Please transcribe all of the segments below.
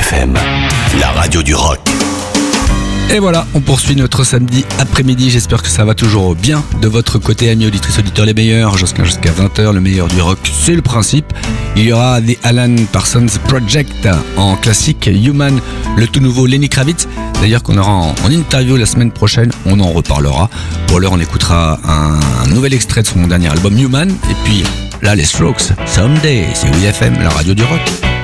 FM, la radio du rock. Et voilà, on poursuit notre samedi après-midi. J'espère que ça va toujours bien de votre côté, amis auditrices, auditeurs, les meilleurs. Jusqu'à 20h, le meilleur du rock, c'est le principe. Il y aura The Alan Parsons Project en classique, Human, le tout nouveau Lenny Kravitz. D'ailleurs qu'on aura en interview la semaine prochaine, on en reparlera. Pour l'heure, on écoutera un nouvel extrait de son dernier album Human. Et puis là, les Strokes, Someday, c'est WeFM, la radio du rock.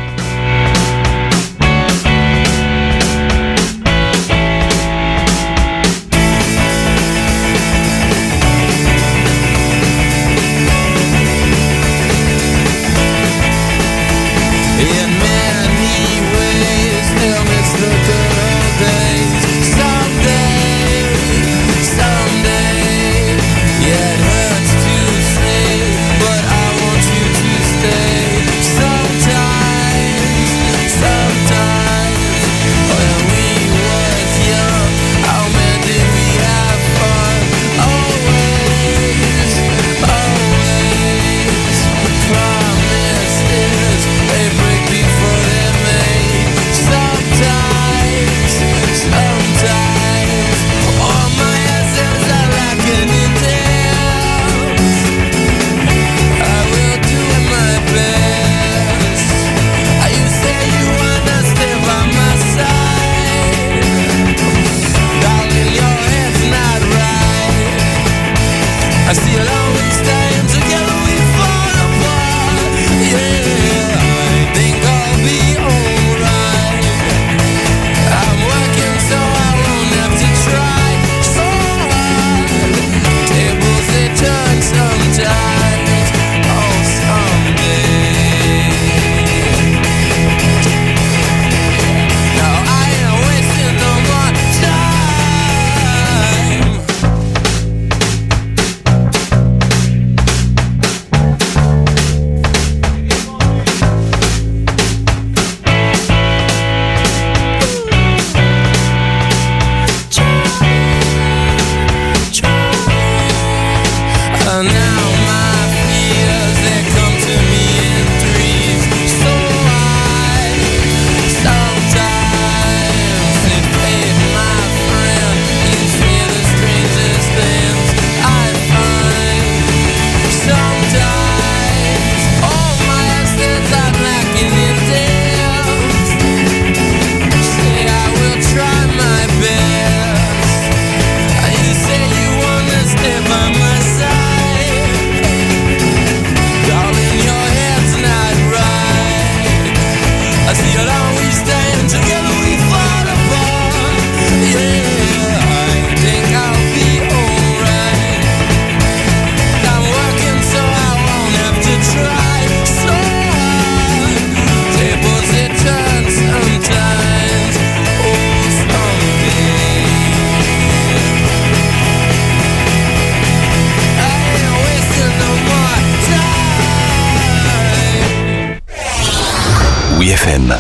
WeFM.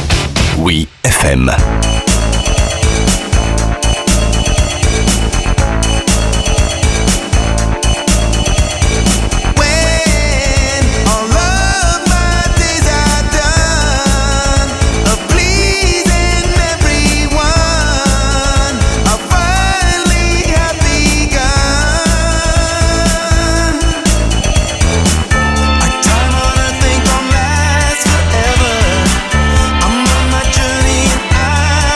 WeFM. I'm on my journey and I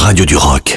radio du rock.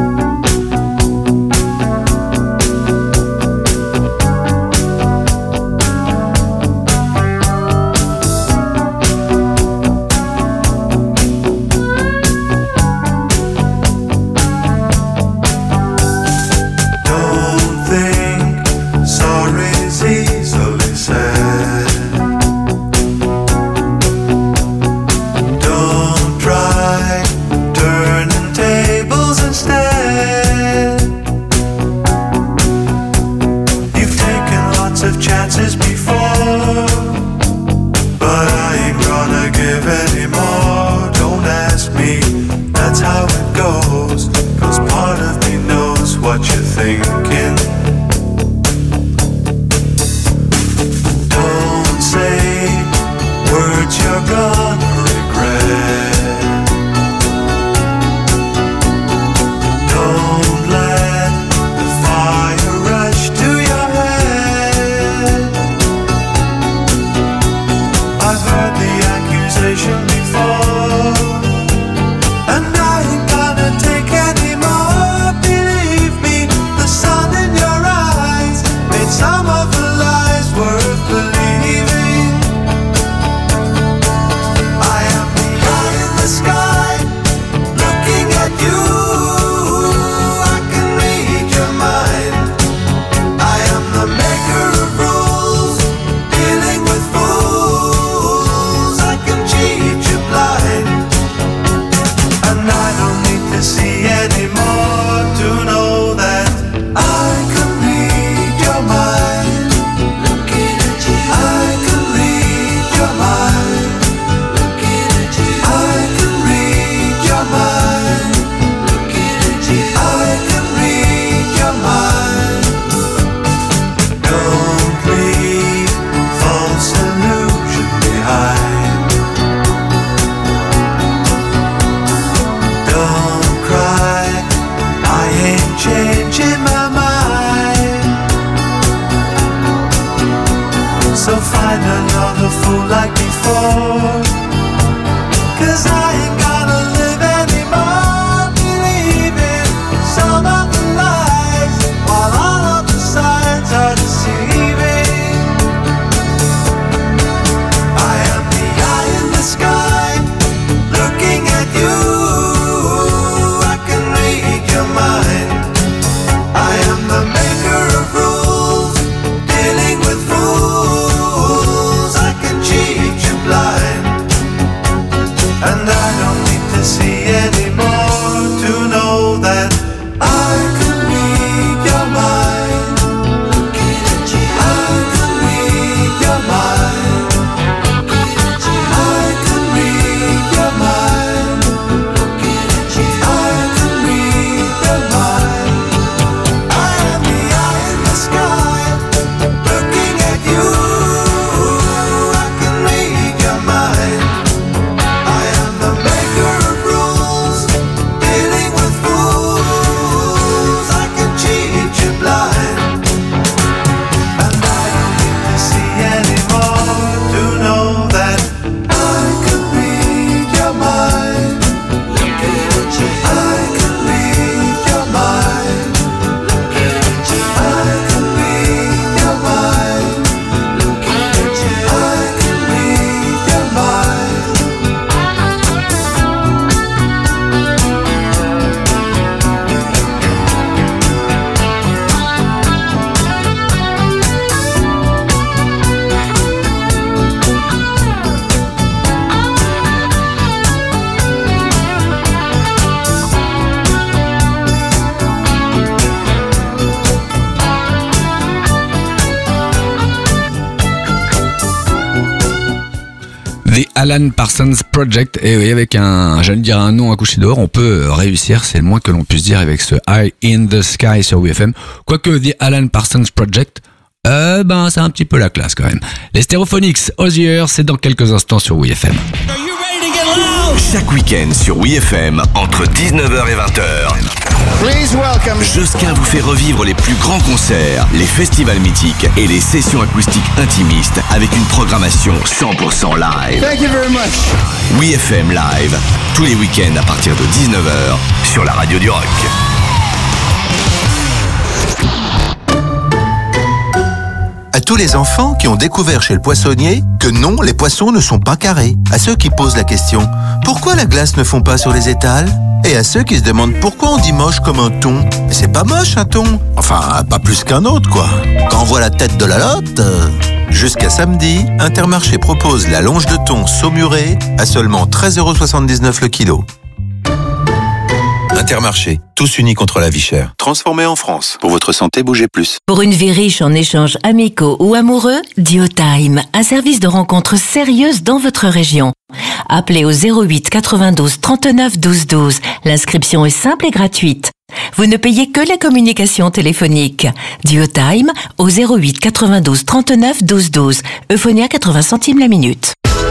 The Alan Parsons Project. Et oui, avec j'allais dire un nom à coucher dehors, on peut réussir, c'est le moins que l'on puisse dire avec ce Eye in the Sky sur WFM. Quoique The Alan Parsons Project, c'est un petit peu la classe quand même. Les Stereophonics, Osier, c'est dans quelques instants sur WFM. Chaque week-end sur WFM, entre 19h et 20h. Please welcome. Josquin vous fait revivre les plus grands concerts, les festivals mythiques et les sessions acoustiques intimistes avec une programmation 100% live. Thank you very much. WeFM Live, tous les week-ends à partir de 19h sur la radio du rock. À tous les enfants qui ont découvert chez le poissonnier que non, les poissons ne sont pas carrés. À ceux qui posent la question « Pourquoi la glace ne fond pas sur les étals ?» Et à ceux qui se demandent pourquoi on dit moche comme un thon. Mais c'est pas moche un thon. Enfin, pas plus qu'un autre, quoi. Quand on voit la tête de la lotte... Jusqu'à samedi, Intermarché propose la longe de thon saumurée à seulement 13,79 € le kilo. Intermarché, tous unis contre la vie chère. Transformé en France. Pour votre santé, bougez plus. Pour une vie riche en échanges amicaux ou amoureux, Duotime, un service de rencontres sérieuses dans votre région. Appelez au 08 92 39 12 12. L'inscription est simple et gratuite. Vous ne payez que la communication téléphonique. Duotime au 08 92 39 12 12. Euphonia 80 centimes la minute.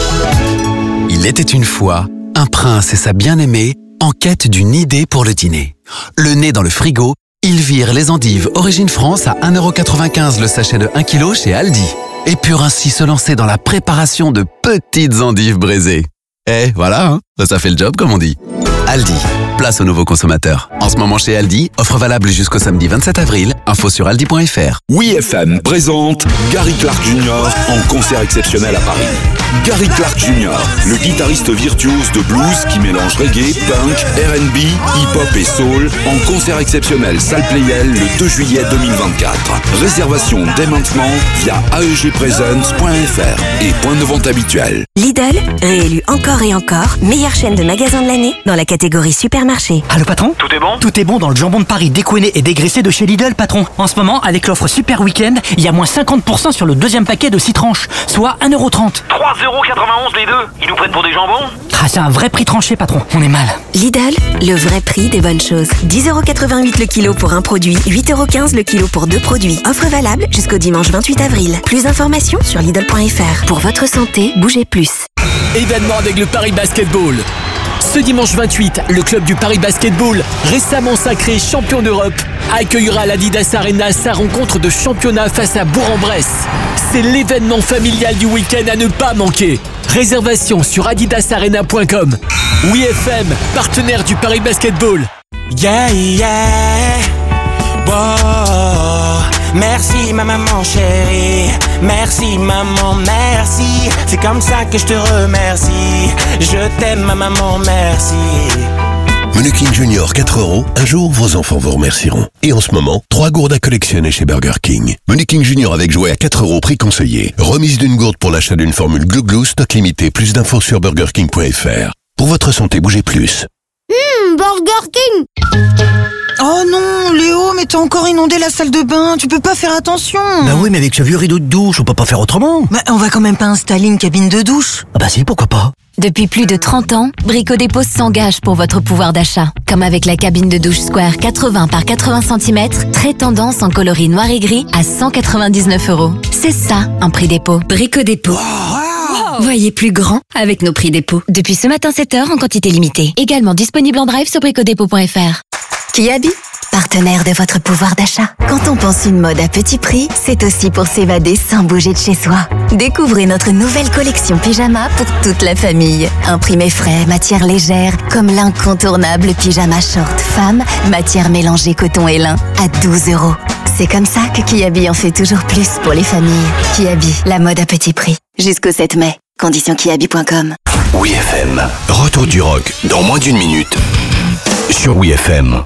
Il était une fois un prince et sa bien-aimée en quête d'une idée pour le dîner. Le nez dans le frigo, ils virent les endives Origine France à 1,95 € le sachet de 1 kg chez Aldi. Et purent ainsi se lancer dans la préparation de petites endives braisées. Eh, voilà, hein, ça fait le job comme on dit. Aldi, place aux nouveaux consommateurs. En ce moment chez Aldi, offre valable jusqu'au samedi 27 avril. Info sur aldi.fr. WeFM présente Gary Clark Jr. en concert exceptionnel à Paris. Gary Clark Jr., le guitariste virtuose de blues qui mélange reggae, punk, R&B, hip-hop et soul, en concert exceptionnel salle Playel le 2 juillet 2024. Réservation dès maintenant via aegpresents.fr et point de vente habituel. Lidl, réélu encore et encore, meilleure chaîne de magasins de l'année dans la catégorie supermarché. Allô patron ? Tout est bon ? Tout est bon dans le jambon de Paris découiné et dégraissé de chez Lidl, patron. En ce moment, avec l'offre Super Week-end, il y a moins 50% sur le deuxième paquet de 6 tranches, soit 1,30 €. 3,91 € les deux. Ils nous prennent pour des jambons ? Ah, c'est un vrai prix tranché, patron. On est mal. Lidl, le vrai prix des bonnes choses. 10,88 € le kilo pour un produit, 8,15 € le kilo pour 2 produits. Offre valable jusqu'au dimanche 28 avril. Plus d'informations sur Lidl.fr. Pour votre santé, bougez plus. Événement avec le Paris Basketball. Ce dimanche 28, le club du Paris Basketball, récemment sacré champion d'Europe, accueillera l'Adidas Arena sa rencontre de championnat face à Bourg-en-Bresse. C'est l'événement familial du week-end à ne pas manquer. Réservation sur adidasarena.com. WeFM, partenaire du Paris Basketball. Yeah, yeah. Wow. Merci ma maman chérie, merci maman, merci. C'est comme ça que je te remercie. Je t'aime ma maman, merci. Menu King Junior 4 €, un jour vos enfants vous remercieront. Et en ce moment, 3 gourdes à collectionner chez Burger King. Menu King Junior avec jouet à 4 € prix conseillé. Remise d'une gourde pour l'achat d'une formule Glou Glou, stock limité. Plus d'infos sur burgerking.fr. Pour votre santé, bougez plus. Burger King. Oh non, Léo, mais t'as encore inondé la salle de bain, tu peux pas faire attention. Bah oui, mais avec ce vieux rideau de douche, on peut pas faire autrement. Bah on va quand même pas installer une cabine de douche. Ah bah si, pourquoi pas. Depuis plus de 30 ans, Brico Dépôt s'engage pour votre pouvoir d'achat. Comme avec la cabine de douche Square 80 par 80 cm, très tendance en coloris noir et gris à 199 €. C'est ça, un prix dépôt. Brico Dépôt. Voyez plus grand avec nos prix dépôt. Depuis ce matin 7h en quantité limitée. Également disponible en drive sur bricodépôt.fr. Kiabi, partenaire de votre pouvoir d'achat. Quand on pense une mode à petit prix, c'est aussi pour s'évader sans bouger de chez soi. Découvrez notre nouvelle collection pyjama pour toute la famille. Imprimé frais, matière légère, comme l'incontournable pyjama short femme, matière mélangée coton et lin, à 12 €. C'est comme ça que Kiabi en fait toujours plus pour les familles. Kiabi, la mode à petit prix. Jusqu'au 7 mai. Conditions kiabi.com. WeFM, retour du rock dans moins d'une minute sur WeFM.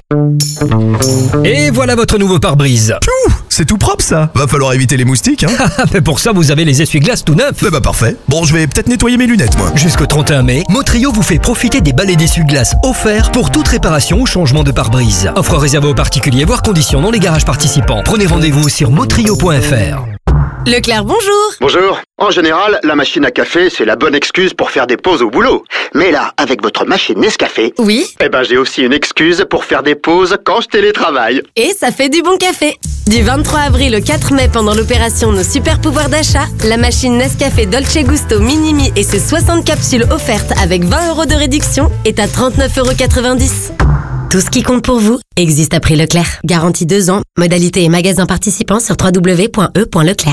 Et voilà votre nouveau pare-brise. C'est tout propre ça. Va falloir éviter les moustiques, hein. Mais pour ça, vous avez les essuie-glaces tout neufs. Bah parfait. Bon, je vais peut-être nettoyer mes lunettes, moi. Jusqu'au 31 mai, Motrio vous fait profiter des balais d'essuie-glaces offerts pour toute réparation ou changement de pare-brise. Offre réservée aux particuliers, voire conditions dans les garages participants. Prenez rendez-vous sur motrio.fr. Leclerc, bonjour. Bonjour. En général, la machine à café, c'est la bonne excuse pour faire des pauses au boulot. Mais là, avec votre machine Nescafé... Oui. Eh ben, j'ai aussi une excuse pour faire des pauses quand je télétravaille. Et ça fait du bon café. Du 23 avril au 4 mai, pendant l'opération Nos Super Pouvoirs d'achat, la machine Nescafé Dolce Gusto Minimi et ses 60 capsules offertes avec 20 € de réduction est à 39,90 €. Tout ce qui compte pour vous existe à prix Leclerc. Garantie 2 ans. Modalité et magasins participants sur www.e.leclerc.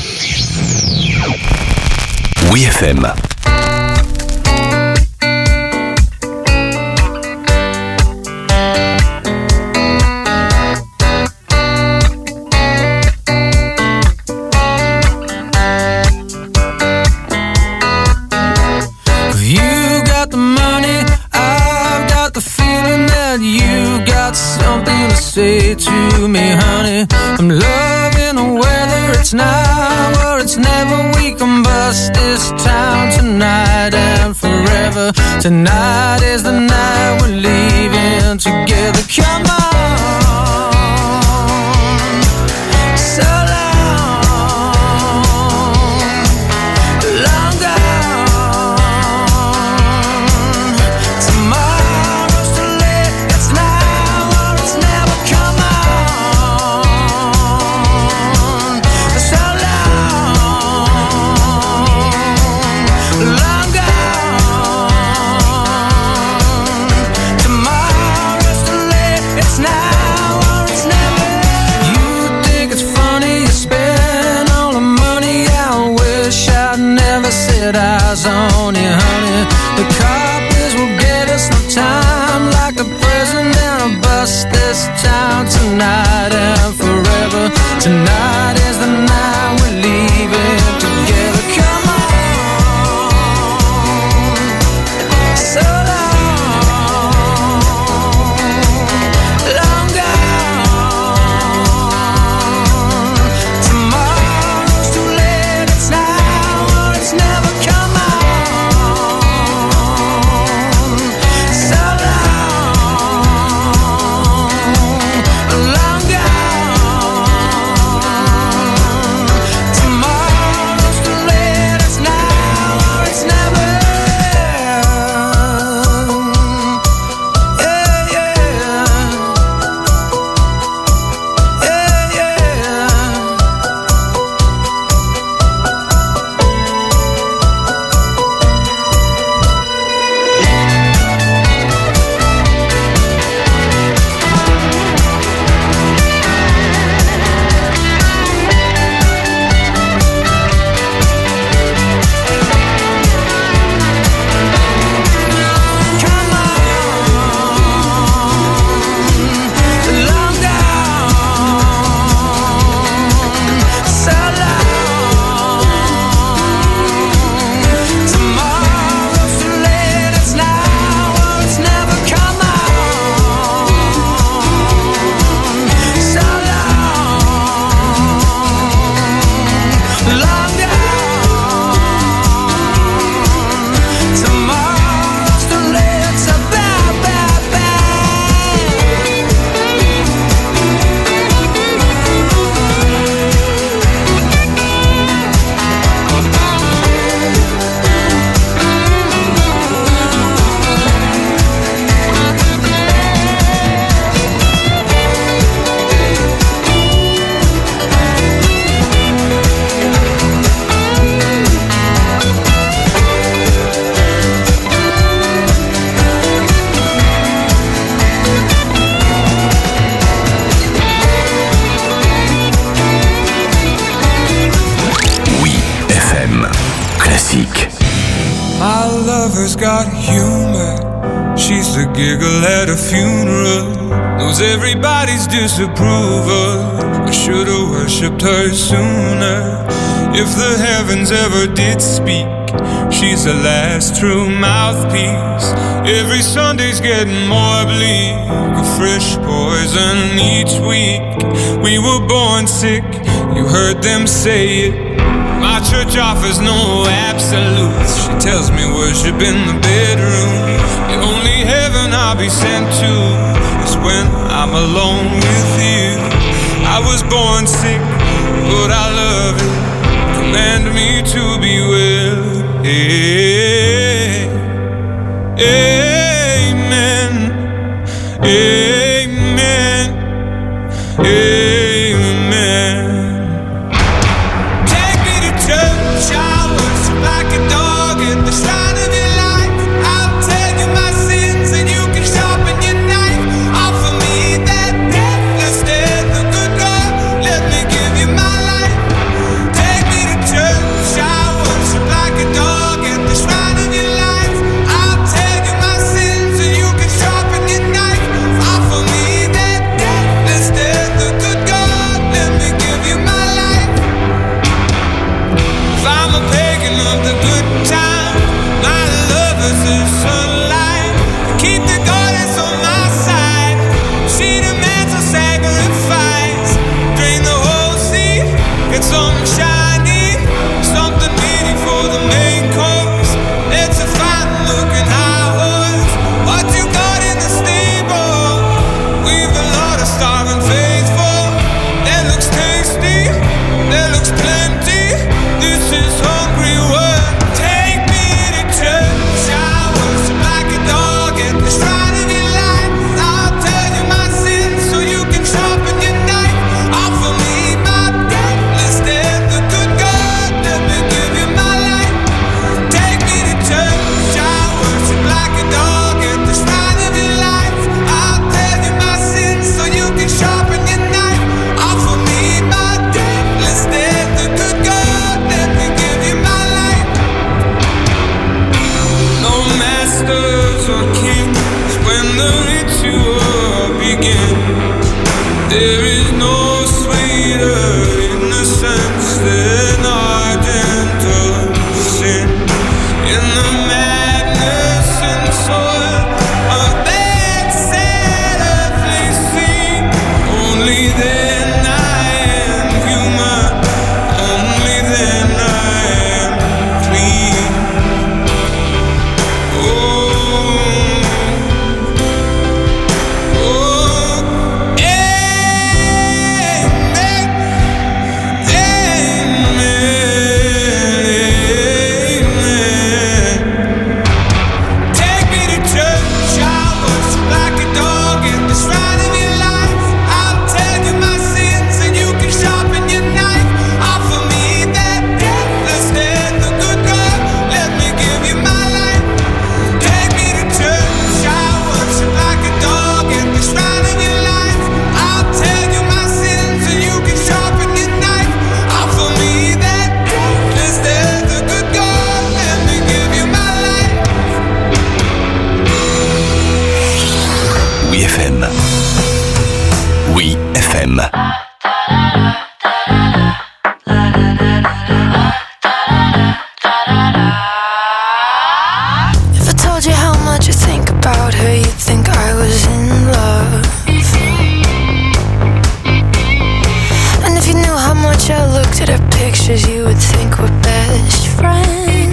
Oui FM. Something to say to me, honey. I'm loving the weather. It's now or it's never. We can bust this town tonight and forever. Tonight is the night we're leaving together. Come on, so long gone. Tomorrow's too late. It's now or it's never. Come on, so long gone. Tomorrow's too late. It's now or it's never. You think it's funny you spend all the money. I wish I'd never set eyes on you, honey. The coppers will get us no time, like a present and a bus this town tonight and forever. Tonight is the night we're leaving together. Come on, so long gone. Tomorrow's too late. It's now or it's never. Come on, so long gone. Tomorrow's too late. It's now or it's never. Yeah, yeah, yeah, yeah. Long gone, so long. Tomorrow's too late. It's now or it's never. Come on, so long gone. Tomorrow's too late. So bad, bad, Oui FM. Classique. My lover's got humor. She's the giggle at a funeral. Knows everybody's disapproval. I should've worshipped her sooner. If the heavens ever did speak, she's the last true mouthpiece. Every Sunday's getting more bleak. A fresh poison each week. We were born sick, you heard them say it. My church offers no absolutes. She tells me worship in the bedroom. The only heaven I'll be sent to is when I'm alone with you. I was born sick, but I love it. Command me to be well. Amen. Amen. Amen. Take me to church, I worship like a dog in the shrine of your life. I'll tell you my sins and you can sharpen your knife. begin. There is no sweeter innocence than our gentle sin. In the madness and soil of that sad earthly scene, only then I am human, only then I am clean. Oh, Oui FM. If I told you how much I think about her, you'd think I was in love. And if you knew how much I looked at her pictures, you would think we're best friends.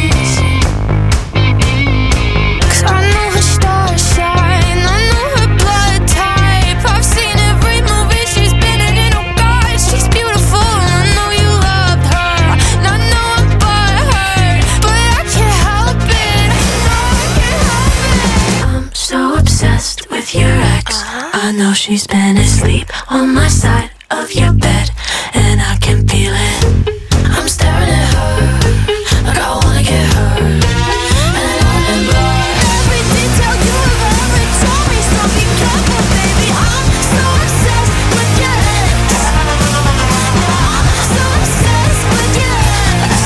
'Cause I know her star sign, I know her blood type. I've seen every movie she's been in, oh God, she's beautiful. And I know you loved her, and I know I'm butthurt, but I can't help it. No, I can't help it. I'm so obsessed with your ex. I know she's been asleep on my side of your bed, and I can feel it. I'm staring at her like I wanna get hurt. And I remember every detail you have ever told me, so be careful, baby. I'm so obsessed with your ex. I'm so obsessed with your ex.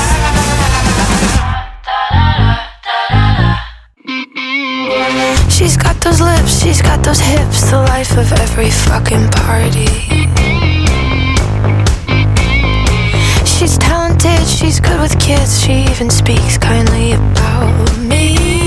She's got those lips, she's got those hips, the life of every fucking party. She's talented, she's good with kids, she even speaks kindly about me.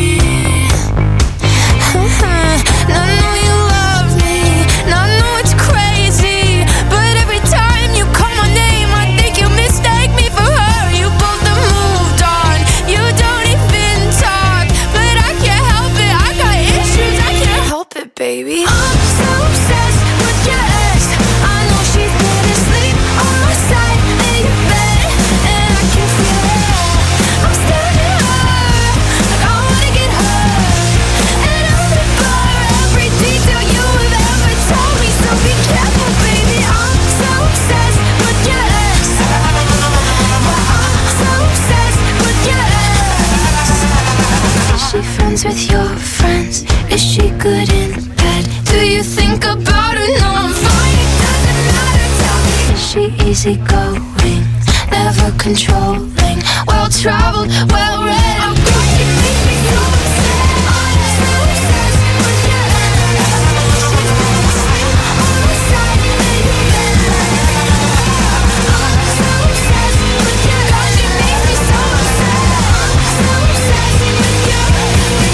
And I know you love me, and I know it's crazy, but every time you call my name, I think you mistake me for her. You both have moved on, you don't even talk, but I can't help it, I got issues, I can't help it, baby. I'm so obsessed with your ex. I know she's been asleep on my side in your bed, and I can feel it. I'm staring at her like I wanna get hurt. And I remember every detail you have ever told me, so be careful, baby. I'm so obsessed with your ex. I'm so obsessed with your ex. Is she friends with your friends? Is she good in bed? Do you think about her? No, I'm fine, it doesn't matter, tell me. Is she easygoing, never controlling, well-traveled, well-read? Oh God, you make me so upset. I'm so obsessed with your ex. On my side in your bed. I'm so obsessed with your ex. God, you make me so upset. I'm so obsessed with your ex.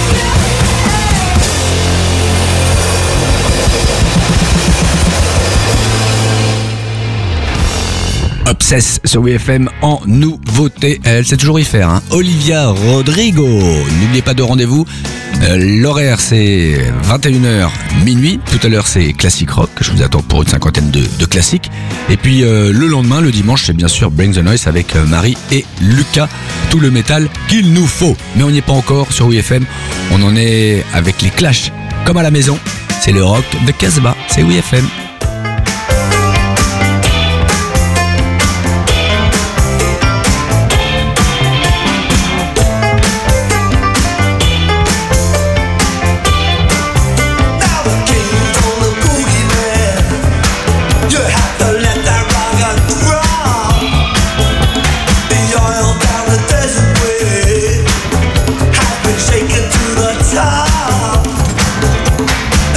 Obsesse sur WFM en nouveauté. Elle sait toujours y faire, hein. Olivia Rodrigo. N'oubliez pas de rendez-vous. L'horaire c'est 21h minuit. Tout à l'heure c'est Classic Rock. Je vous attends pour une cinquantaine de classiques. Et puis le lendemain, le dimanche, c'est bien sûr Bring the Noise avec Marie et Lucas. Tout le métal qu'il nous faut. Mais on n'y est pas encore sur WFM. On en est avec les Clash comme à la maison. C'est le rock de Casbah. C'est WFM. Shaking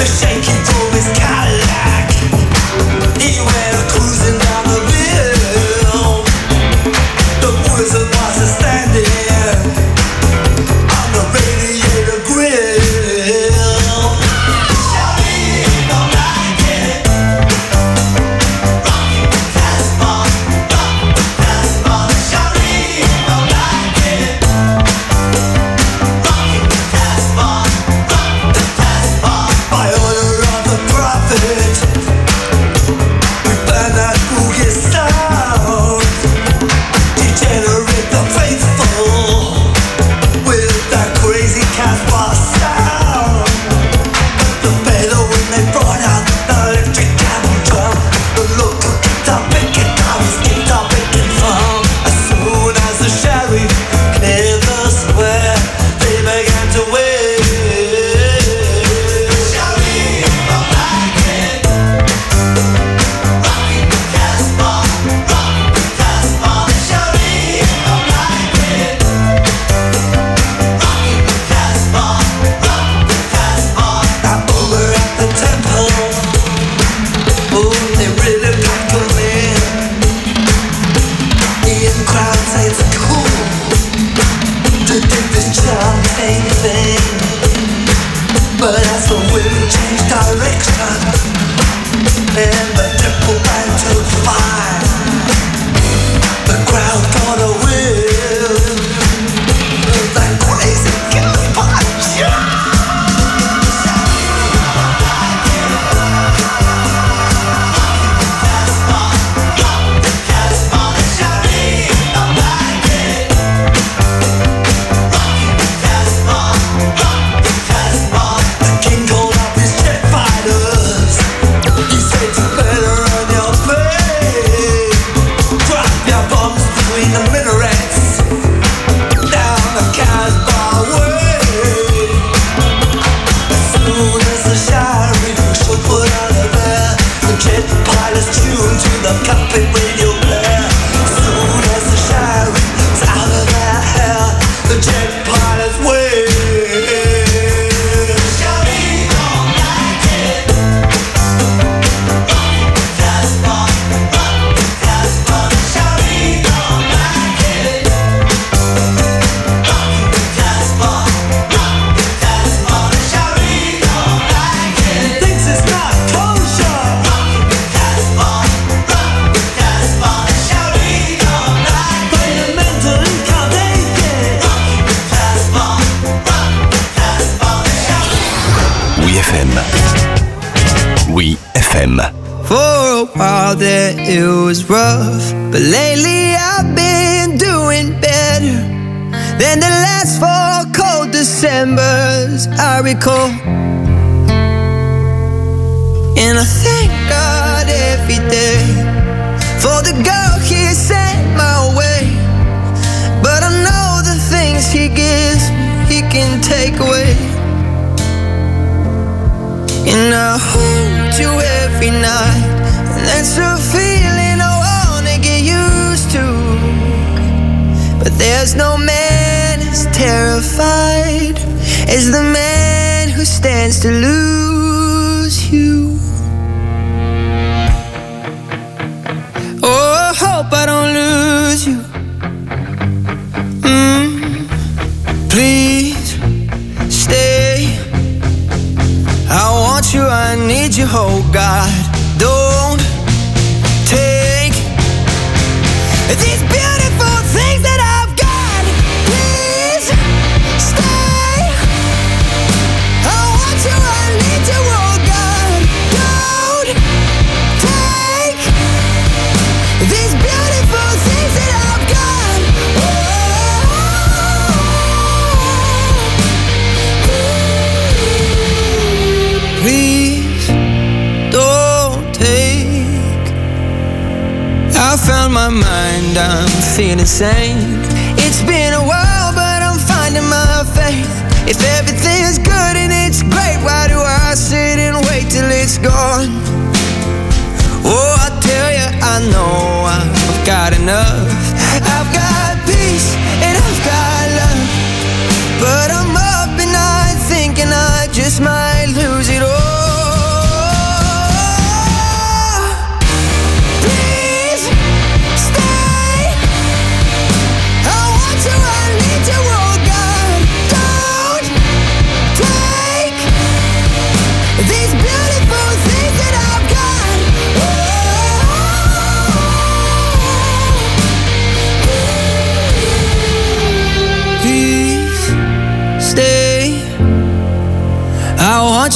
But lately I've been doing better than the last 4 cold Decembers I recall. And I thank God every day for the girl He sent my way. But I know the things He gives me, He can take away. And I hold you every night, and that's a feeling I wanna get used to. But there's no man as terrified as the man who stands to lose you. Oh, I hope I don't lose you. Please stay. I want you, I need you, oh God. Don't take these beautiful things that I've got. Please stay. I want you, I need you, oh God. Don't take these beautiful things that I've got. Please don't take. I found my mind, I'm feeling sane. It's been a while, but I'm finding my faith. If everything's good and it's great, why do I sit and wait till it's gone? Oh, I tell you, I know I've got enough. I've got peace and I've got love, but I'm up at night thinking I just might lose it all.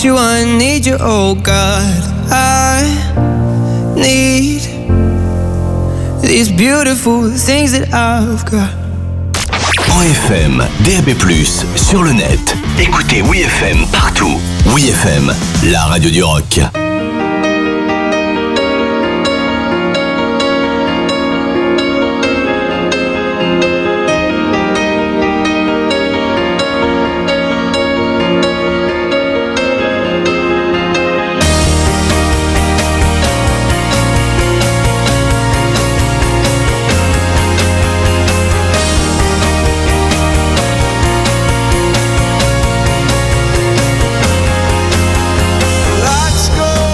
you, I need you, oh God. I need these beautiful things that I've got. En FM, DAB+, sur le net. Écoutez WeFM partout. WeFM, la radio du rock. Let's go.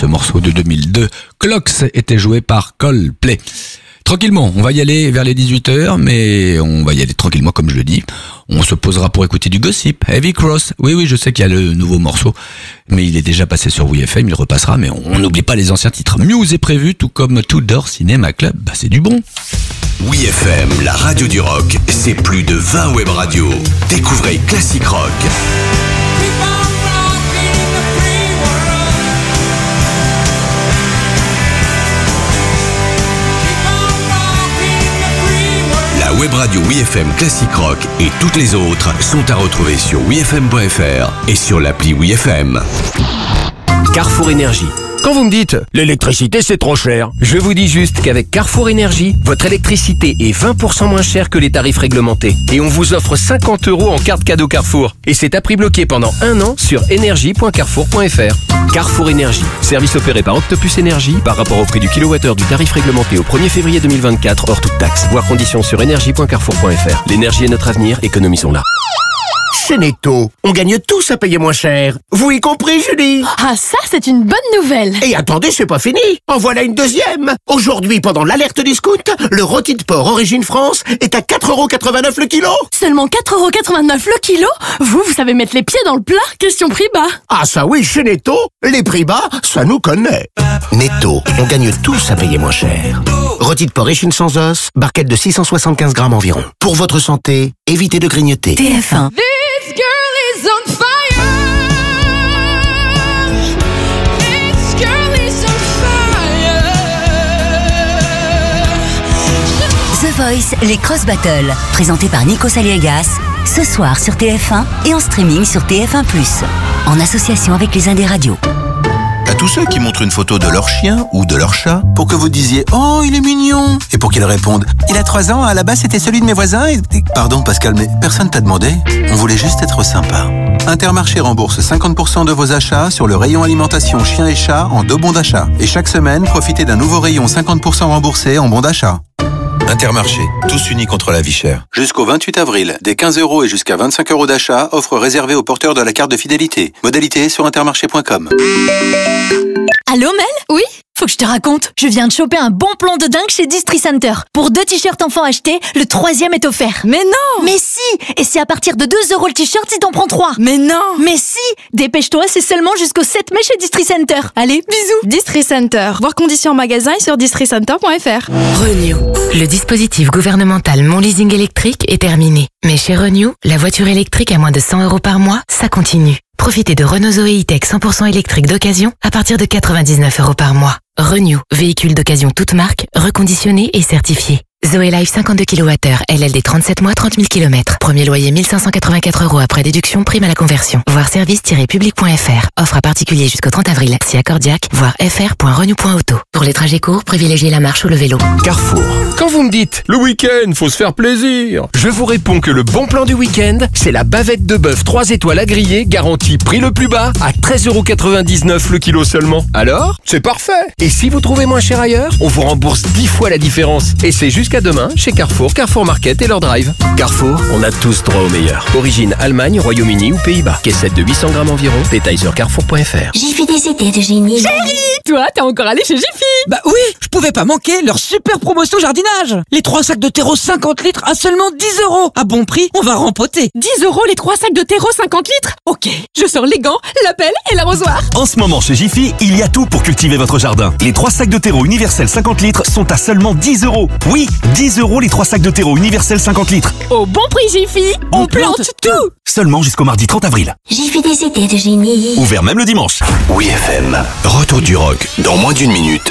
ce morceau de 2002. Clocks était joué par Coldplay. Tranquillement, on va y aller vers les 18h, mais on va y aller tranquillement comme je le dis. On se posera pour écouter du gossip. Heavy Cross, oui, je sais qu'il y a le nouveau morceau, mais il est déjà passé sur WeFM, il repassera, mais on n'oublie pas les anciens titres. Muse est prévu, tout comme Tudor Cinema Club, c'est du bon. WeFM, la radio du rock, c'est plus de 20 web radios. Découvrez Classic Rock. La web radio WeFM Classic Rock et toutes les autres sont à retrouver sur wefm.fr et sur l'appli WeFM. Carrefour Énergie. Quand vous me dites « l'électricité c'est trop cher », je vous dis juste qu'avec Carrefour Énergie, votre électricité est 20% moins chère que les tarifs réglementés. Et on vous offre 50 € en carte cadeau Carrefour. Et c'est à prix bloqué pendant 1 an sur énergie.carrefour.fr. Carrefour Énergie, service opéré par Octopus Énergie par rapport au prix du kilowattheure du tarif réglementé au 1er février 2024 hors toute taxe. Voir conditions sur énergie.carrefour.fr. L'énergie est notre avenir, économisons-la. Chez Netto, on gagne tous à payer moins cher. Vous y compris, Julie? Ah, ça, c'est une bonne nouvelle. Et attendez, c'est pas fini. En voilà une deuxième. Aujourd'hui, pendant l'alerte du scout, le rôti de porc Origine France est à 4,89 € le kilo. Seulement 4,89 € le kilo? Vous savez mettre les pieds dans le plat? Question prix bas. Ah ça oui, chez Netto, les prix bas, ça nous connaît. Netto, on gagne tous à payer moins cher. Rôti de porc échine sans os, barquette de 675 grammes environ. Pour votre santé, évitez de grignoter. TF1. This girl is on fire. This girl is on fire. The Voice, les Cross Battles, présenté par Nico Saliegas, ce soir sur TF1 et en streaming sur TF1+, en association avec les Indés Radio. À tous ceux qui montrent une photo de leur chien ou de leur chat pour que vous disiez « Oh, il est mignon !» et pour qu'ils répondent « Il a 3 ans, à la base c'était celui de mes voisins et... » Pardon Pascal, mais personne t'a demandé. On voulait juste être sympa. Intermarché rembourse 50% de vos achats sur le rayon alimentation chien et chat en 2 bons d'achat. Et chaque semaine, profitez d'un nouveau rayon 50% remboursé en bons d'achat. Intermarché, tous unis contre la vie chère. Jusqu'au 28 avril, des 15 € et jusqu'à 25 € d'achat, offre réservée aux porteurs de la carte de fidélité. Modalité sur intermarché.com. Allô Mel? Oui? Faut que je te raconte. Je viens de choper un bon plan de dingue chez Distri Center. Pour 2 t-shirts enfants achetés, le 3e est offert. Mais non! Mais si! Et c'est à partir de 2 € le t-shirt si t'en prends 3. Mais non! Mais si! Dépêche-toi, c'est seulement jusqu'au 7 mai chez Distri Center. Allez, bisous! Distri Center. Voir conditions en magasin et sur districenter.fr. Renew. Le dispositif gouvernemental Mon Leasing électrique est terminé. Mais chez Renew, la voiture électrique à moins de 100 € par mois, ça continue. Profitez de Renault Zoé E-Tech 100% électrique d'occasion à partir de 99 € par mois. Renew, véhicule d'occasion toute marque, reconditionné et certifié. Zoé Life 52 kWh, LLD 37 mois, 30 000 km. Premier loyer 1584 € après déduction, prime à la conversion. Voir service-public.fr. Offre à particulier jusqu'au 30 avril. Si accordiaque, voir fr.renew.auto. Pour les trajets courts, privilégiez la marche ou le vélo. Carrefour. Quand vous me dites « le week-end, faut se faire plaisir », je vous réponds que le bon plan du week-end, c'est la bavette de bœuf 3 étoiles à griller, garantie prix le plus bas, à 13,99 € le kilo seulement. Alors, c'est parfait. Et si vous trouvez moins cher ailleurs, on vous rembourse 10 fois la différence. Et c'est jusqu'à demain chez Carrefour, Carrefour Market et leur drive. Carrefour, on a tous droit au meilleur. Origine Allemagne, Royaume-Uni ou Pays-Bas. Caissette de 800 grammes environ. Détail sur carrefour.fr. Jiffy des idées de génie. Chérie! Toi, t'es encore allé chez Jiffy? Bah oui, je pouvais pas manquer leur super promotion jardinage. Les 3 sacs de terreau 50 litres à seulement 10 €. À bon prix, on va rempoter. 10 € les 3 sacs de terreau 50 litres? Ok, je sors les gants, la pelle et l'arrosoir. En ce moment chez Jiffy, il y a tout pour cultiver votre jardin. Les 3 sacs de terreau universel 50 litres sont à seulement 10 €. Oui, 10 € les 3 sacs de terreau universel 50 litres. Au bon prix Jiffy, on plante tout. Seulement jusqu'au mardi 30 avril. Jiffy des idées de génie. Ouvert même le dimanche. WeFM, retour du rock dans moins d'1 minute.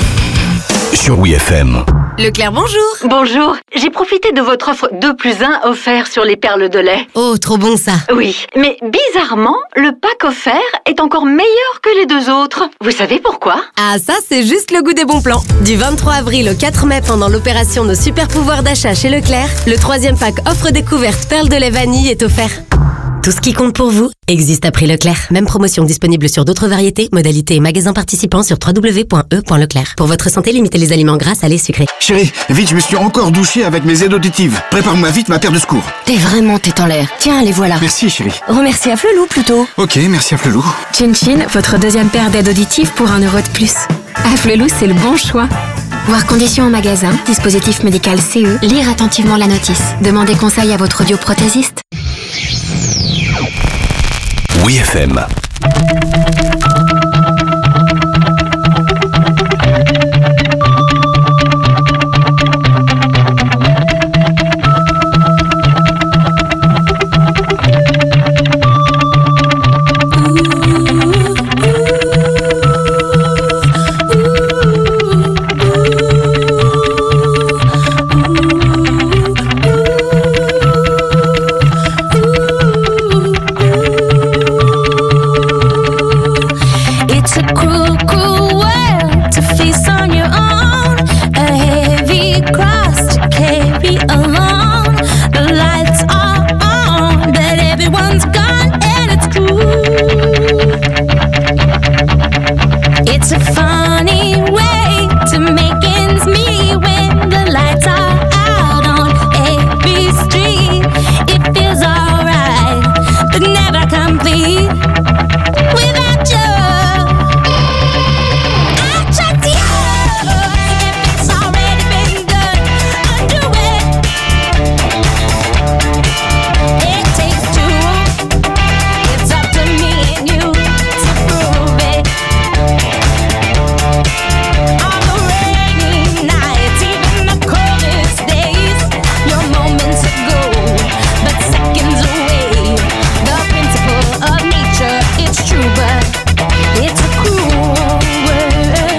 Sur WeFM. Leclerc, bonjour. Bonjour, j'ai profité de votre offre 2+1 offert sur les perles de lait. Oh, trop bon ça. Oui, mais bizarrement, le pack offert est encore meilleur que les 2 autres. Vous savez pourquoi? Ah ça, c'est juste le goût des bons plans. Du 23 avril au 4 mai, pendant l'opération Nos super pouvoirs d'achat chez Leclerc, le 3e pack offre découverte perles de lait vanille est offert. Tout ce qui compte pour vous existe à prix Leclerc. Même promotion disponible sur d'autres variétés, modalités et magasins participants sur www.e.leclerc. Pour votre santé, limitez les aliments gras, salés, sucrés. Chérie, vite, je me suis encore douché avec mes aides auditives. Prépare-moi vite ma paire de secours. T'es vraiment tête en l'air. Tiens, les voilà. Merci, chérie. Remercie à Flelou plutôt. Ok, merci à Flelou. Chin Chin, votre deuxième paire d'aides auditives pour 1 euro de plus. À Flelou, c'est le bon choix. Voir conditions en magasin, dispositif médical CE, lire attentivement la notice. Demandez conseil à votre audioprothésiste. Oui FM. It's a funny way to make ends meet when the lights are out on every street. It feels alright, but never complete without you. I trust you. If it's already been done, undo it. It takes two. It's up to me and you to prove it. On the rainy nights, even the coldest days, you're moments ago, but seconds away. The principle of nature, it's true, but it's a cruel word.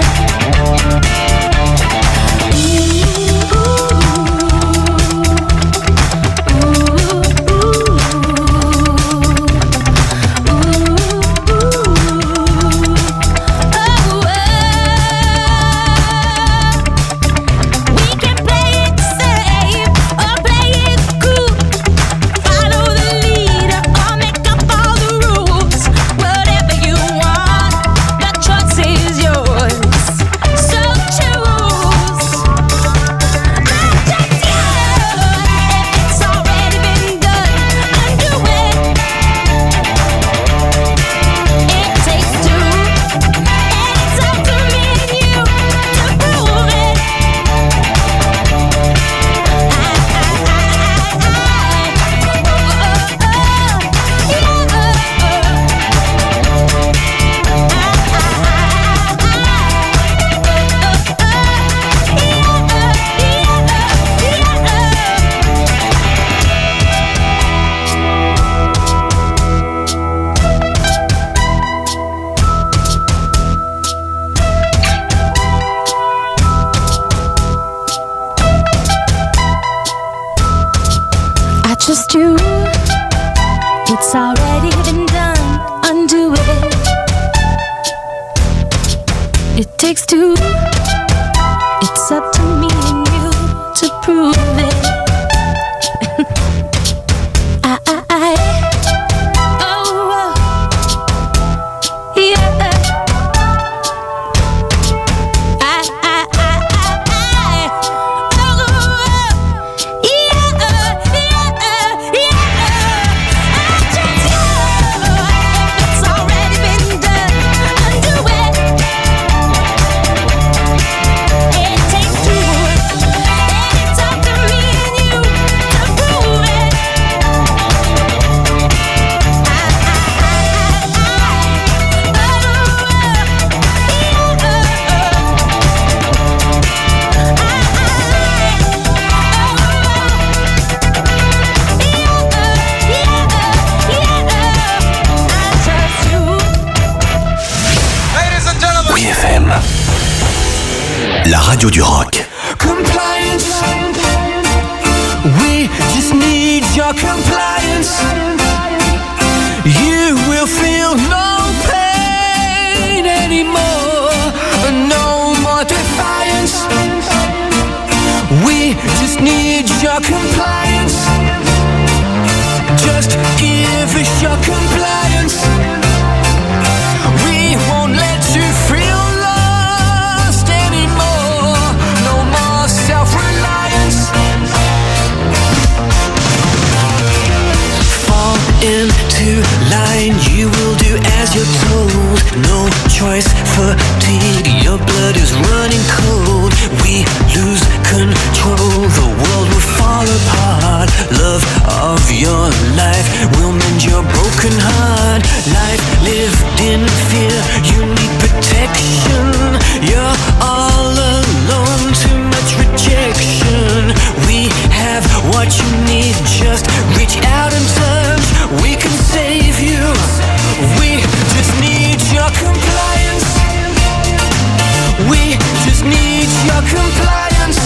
We can play it safe or play it cool. Follow the leader or make up all the rules. Whatever you want, the choice is yours. So choose. I trust you. If it's already been done, undo it. It takes two, and it's up to me and you to prove it. I trust you. It's already been done. Undo it. It takes two. It's up to me and you to prove it. Oh, yeah. Oui FM. La radio du rock. Compliance. We just need your compliance. You will feel no pain anymore. No more defiance. We just need your compliance. Just give us your compliance. We won't let you feel lost anymore. No more self-reliance. Fall into line, you will do as you're told. No choice, fatigue, your blood is running cold. We lose control, the world will fall apart. Love of your life will mend your broken heart. Life lived in fear, you need protection. You're all alone, too much rejection. We have what you need, just reach out and touch. We can save you, we just need your compliance. We just need your compliance.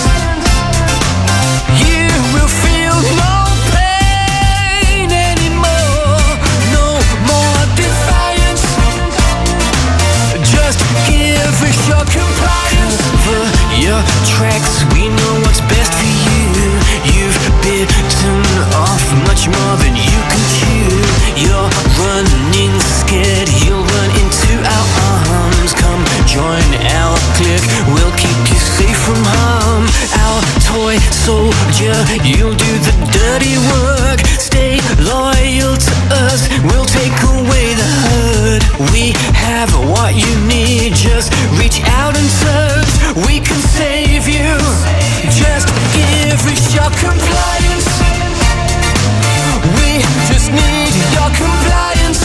You will feel no pain anymore. No more defiance. Just give us your compliance. Cover your tracks, we know what's best for you. You've bitten off much more than you can chew. You're running scared, you'll run into our arms. Come join our clique, we'll keep you safe from harm. Our toy soldier, you'll do the dirty work. Stay loyal to us, we'll take away the hurt. We have what you need, just reach out and touch. We can save you, just give us your compliance. We just need your compliance.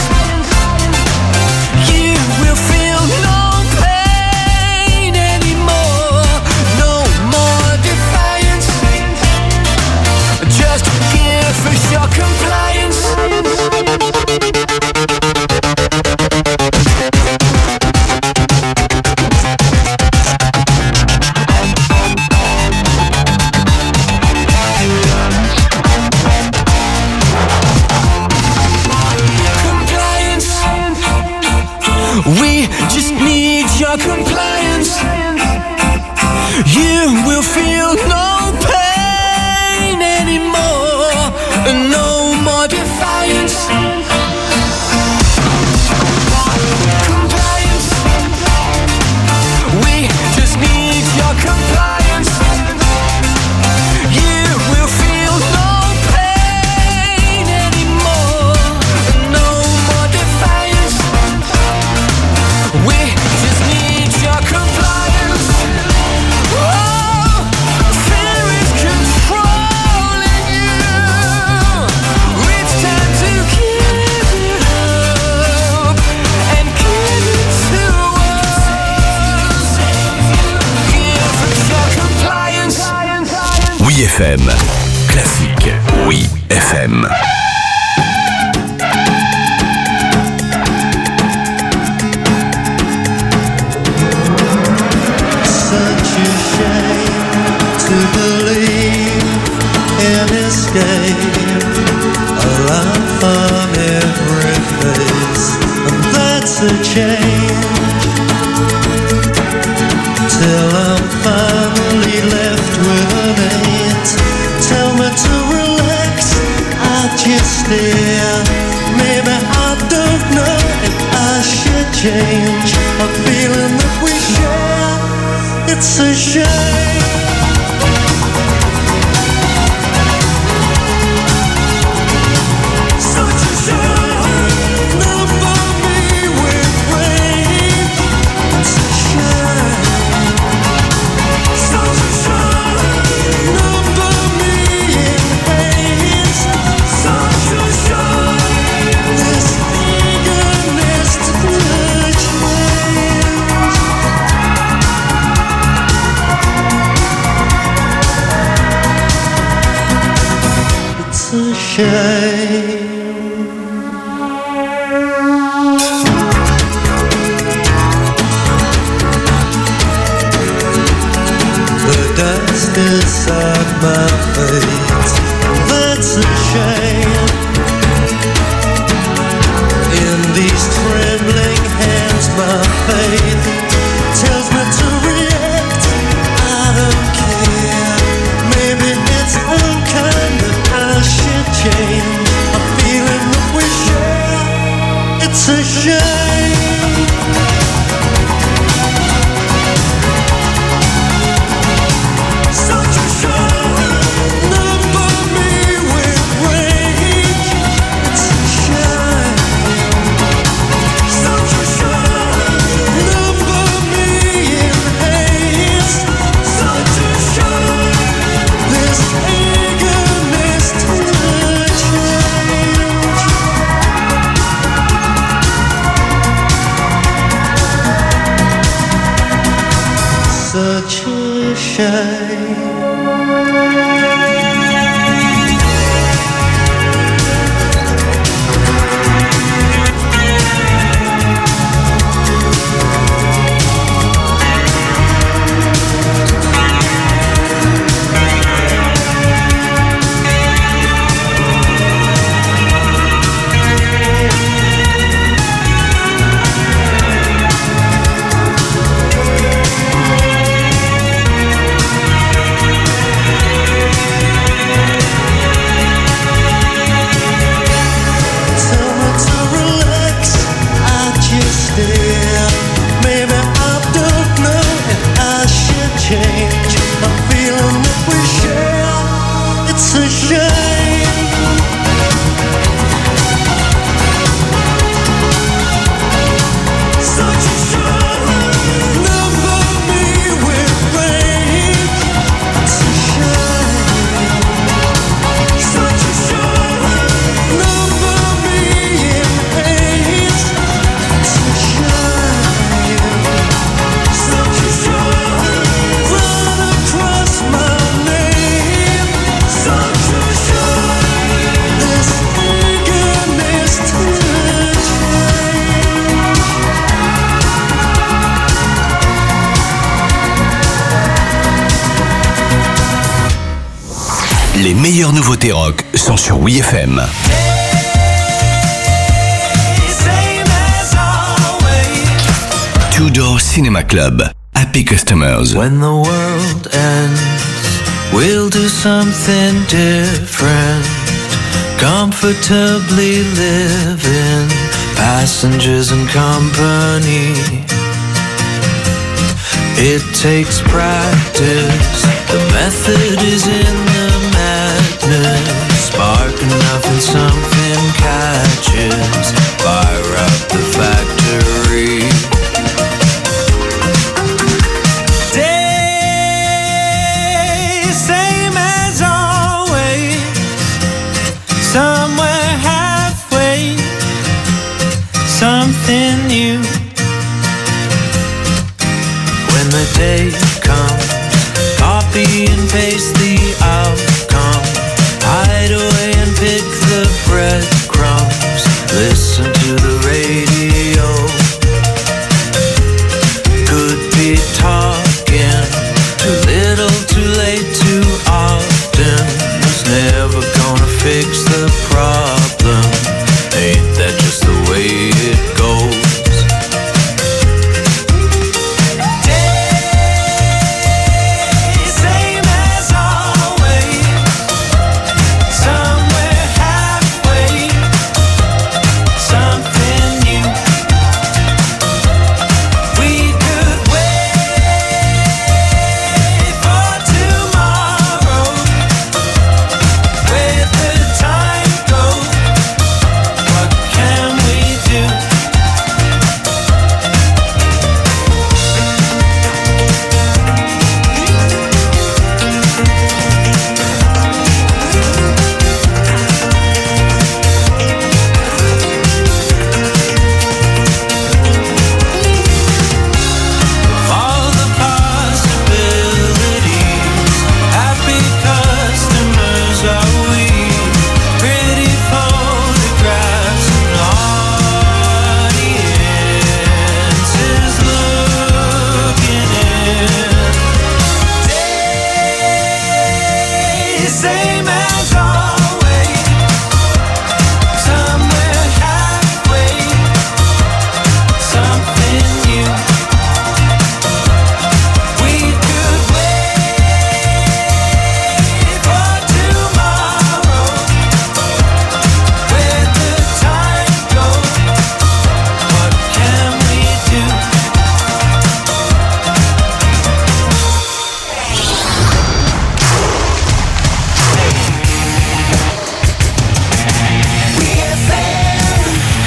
You will feel no pain anymore. No more defiance. Just give us your compliance. We just need your compliance. You will feel no pain anymore. No more defiance. Compliance. We just need your compliance. You will feel no pain anymore. No more defiance. We just need your compliance. Oh, fear is controlling you. It's time to give it up and give it to us. Give us your compliance. Oui FM. Classique. Oui FM. Such a shame to believe in escape. A laugh on every face, and that's a change. Till I'm finally left with an eight. Tell me to relax, I just stare. Maybe I don't know if I should change. A feeling that we share, it's a shame. Such a shame, not for me with rage. It's a shame. Such a shame, not for me in haste. Such a shame, this eagerness to change. It's a shame. The dust inside my face, that's a shame. In these trembling hands, my faith tells me to react. I don't care. Maybe it's unkind that I should change. A feeling that we share. a shame. Les meilleures nouveautés rock sont sur WeFM. Tudor Cinema Club. Happy Customers. When the world ends, we'll do something different. Comfortably living, passengers and company. It takes practice, the method is in the madness. Spark enough and something catches, fire up the factory. Day, same as always, somewhere halfway, something new. When the day comes, copy and paste the outcome. Hide away and pick the breadcrumbs. Listen to the radio. Could be talking. Too little, too late, too often. Was never gonna fix the problem. Ain't that just the way it goes?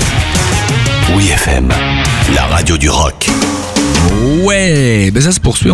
La radio du rock. Ouais, ben ça se poursuit.